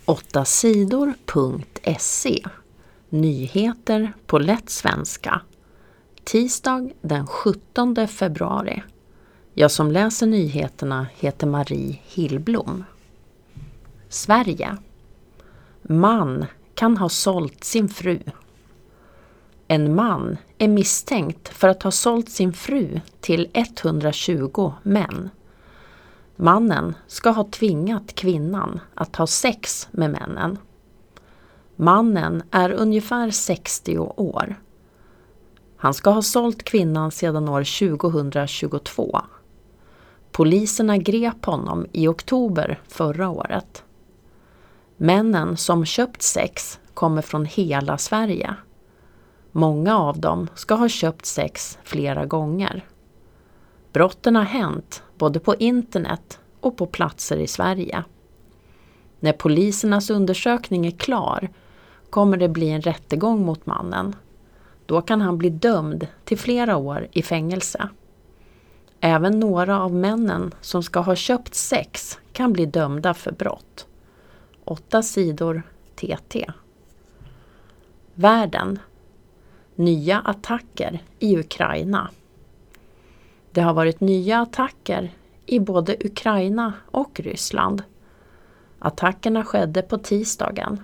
8sidor.se. Nyheter på lätt svenska. Tisdag den 17 februari. Jag som läser nyheterna heter Marie Hillblom. Sverige. Man kan ha sålt sin fru. En man är misstänkt för att ha sålt sin fru till 120 män. Mannen ska ha tvingat kvinnan att ha sex med männen. Mannen är ungefär 60 år. Han ska ha sålt kvinnan sedan år 2022. Poliserna grep honom i oktober förra året. Männen som köpt sex kommer från hela Sverige. Många av dem ska ha köpt sex flera gånger. Brotten har hänt både på internet och på platser i Sverige. När polisernas undersökning är klar kommer det bli en rättegång mot mannen. Då kan han bli dömd till flera år i fängelse. Även några av männen som ska ha köpt sex kan bli dömda för brott. 8 sidor TT. Världen. Nya attacker i Ukraina. Det har varit nya attacker i både Ukraina och Ryssland. Attackerna skedde på tisdagen.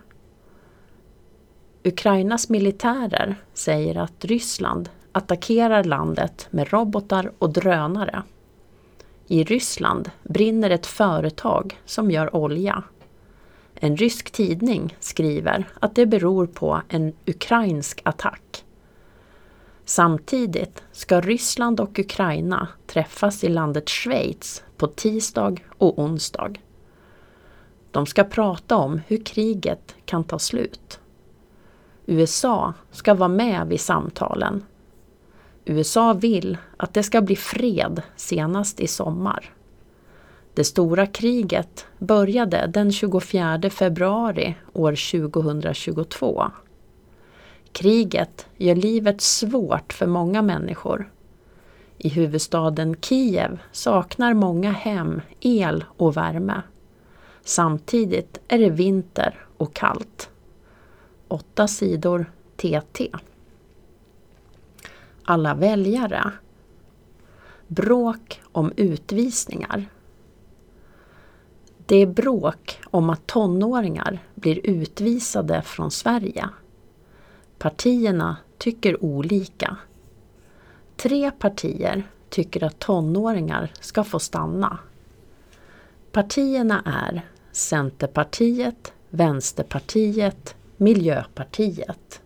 Ukrainas militärer säger att Ryssland attackerar landet med robotar och drönare. I Ryssland brinner ett företag som gör olja. En rysk tidning skriver att det beror på en ukrainsk attack. Samtidigt ska Ryssland och Ukraina träffas i landet Schweiz på tisdag och onsdag. De ska prata om hur kriget kan ta slut. USA ska vara med vid samtalen. USA vill att det ska bli fred senast i sommar. Det stora kriget började den 24 februari år 2022. Kriget gör livet svårt för många människor. I huvudstaden Kiev saknar många hem el och värme. Samtidigt är det vinter och kallt. 8 sidor TT. Alla väljare. Bråk om utvisningar. Det är bråk om att tonåringar blir utvisade från Sverige. Partierna tycker olika. 3 partier tycker att tonåringar ska få stanna. Partierna är Centerpartiet, Vänsterpartiet, Miljöpartiet.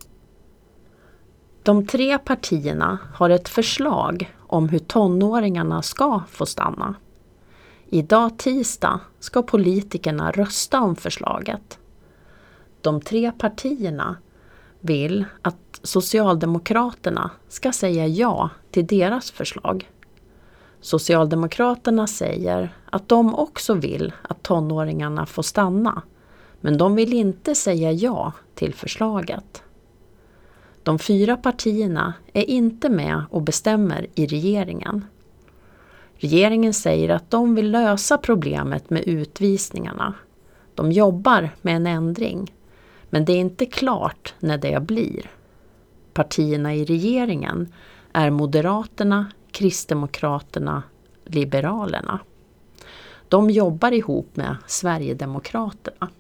De 3 partierna har ett förslag om hur tonåringarna ska få stanna. Idag tisdag ska politikerna rösta om förslaget. De 3 partierna vill att Socialdemokraterna ska säga ja till deras förslag. Socialdemokraterna säger att de också vill att tonåringarna får stanna, men de vill inte säga ja till förslaget. De 4 partierna är inte med och bestämmer i regeringen. Regeringen säger att de vill lösa problemet med utvisningarna. De jobbar med en ändring, men det är inte klart när det blir. Partierna i regeringen är Moderaterna, Kristdemokraterna, Liberalerna. De jobbar ihop med Sverigedemokraterna.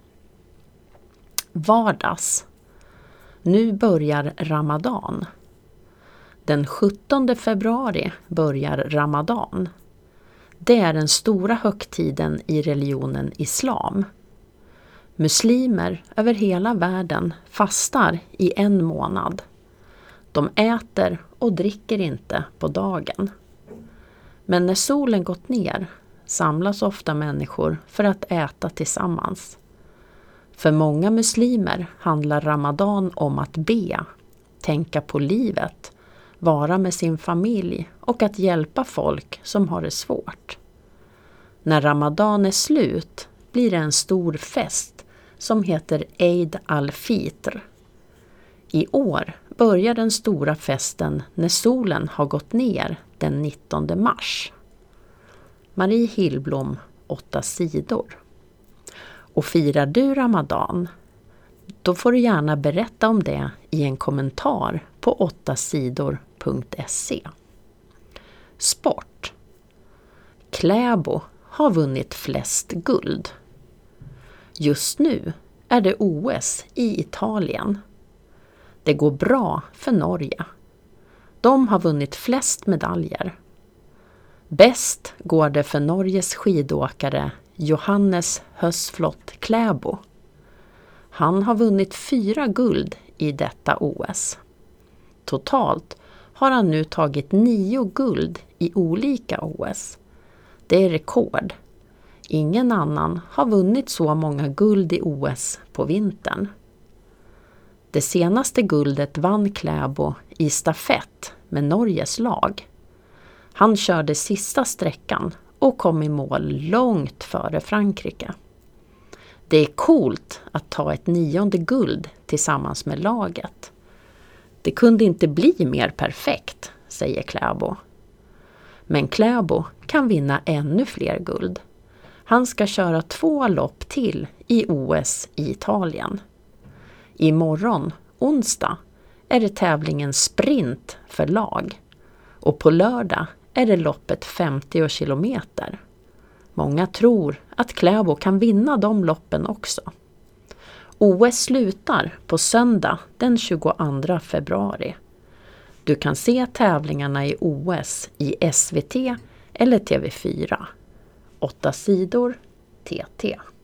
Vardags. Nu börjar Ramadan. Den 17 februari börjar Ramadan. Det är den stora högtiden i religionen islam. Muslimer över hela världen fastar i 1 månad. De äter och dricker inte på dagen. Men när solen gått ner samlas ofta människor för att äta tillsammans. För många muslimer handlar Ramadan om att be, tänka på livet, vara med sin familj och att hjälpa folk som har det svårt. När Ramadan är slut blir det en stor fest som heter Eid al-Fitr. I år börjar den stora festen när solen har gått ner den 19 mars. Marie Hillblom, 8 sidor. Och firar du Ramadan? Då får du gärna berätta om det i en kommentar på 8sidor.se. Sport. Kläbo har vunnit flest guld. Just nu är det OS i Italien. Det går bra för Norge. De har vunnit flest medaljer. Bäst går det för Norges skidåkare Johannes Høsflot Klæbo. Han har vunnit 4 guld i detta OS. Totalt har han nu tagit 9 guld i olika OS. Det är rekord. Ingen annan har vunnit så många guld i OS på vintern. Det senaste guldet vann Klæbo i stafett med Norges lag. Han körde sista sträckan och kom i mål långt före Frankrike. Det är coolt att ta ett 9:e guld tillsammans med laget. Det kunde inte bli mer perfekt, säger Klæbo. Men Klæbo kan vinna ännu fler guld. Han ska köra 2 lopp till i OS i Italien. Imorgon, onsdag, är det tävlingen sprint för lag. Och på lördag är det loppet 50 kilometer. Många tror att Klæbo kan vinna de loppen också. OS slutar på söndag den 22 februari. Du kan se tävlingarna i OS i SVT eller TV4. 8 sidor TT.